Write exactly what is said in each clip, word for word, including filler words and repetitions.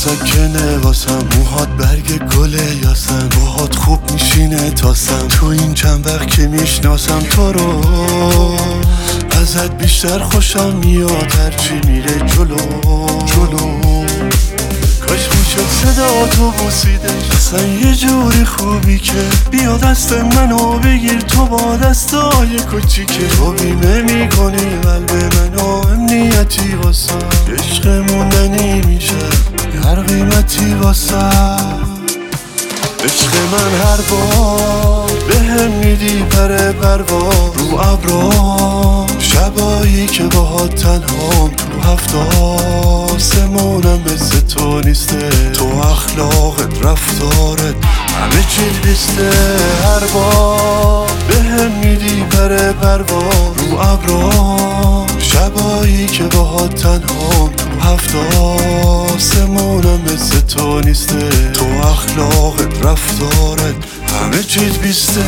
مسکنه واسم، موهات برگ گله یاسم، باهات خوب میشینه تاسم، تو این چند وقت که میشناسم تو رو ازت بیشتر خوشم میاد هرچی میره جلو جلو. کاش میشد صدا تو بوسیدش، اصلا یه جوری خوبی که بیا دست منو بگیر تو با دستای کوچیکه، تو بیمه میکنی قلب منو امنیتی واسه، عشق موندنی میشه هر قیمتی واسه. عشق من هر بار بهم میدی پر پرواز رو ابرام، شبایی که باهات تنهام تو هفت آسمونم مثل تو نیسته، تو اخلاقت رفتارت همه چیز بیسته. هر بار بهم میدی پر پرواز رو ابرام، شبایی که باهات تنهام تو هفت آسمونم مثل تو نیسته، تو اخلاقت رفتارت همه چیز بیسته.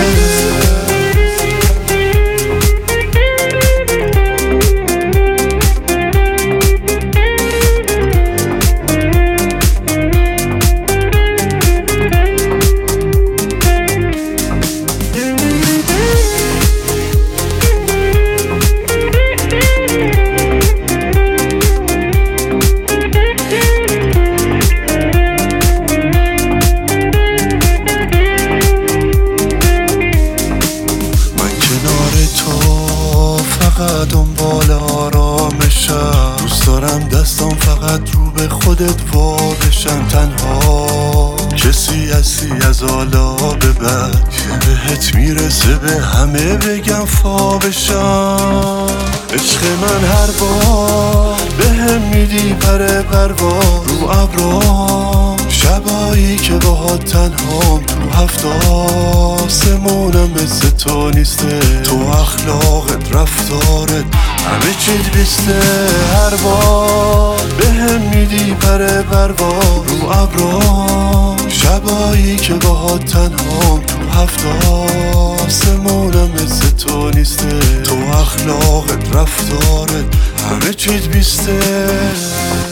دنبال آرامشم، دوست دارم دستام فقط رو به خودت وا بشن، تنها کسی هستی از حالا به بعد که بهت میرسه به همه بگم فا بشم. عشق من هر بار بهم میدی پر پرواز رو ابرام، شبایی که باهات تنهام تو هفت آسمونم مثل تو نیسته، تو اخلاقت رفتارت همه چیز بیسته. هر بار بهم میدی پر پرواز رو ابرام، شبایی که باهات تنهام تو هفت آسمونم مثل تو نیسته، تو اخلاقت رفتارت همه چیز بیسته.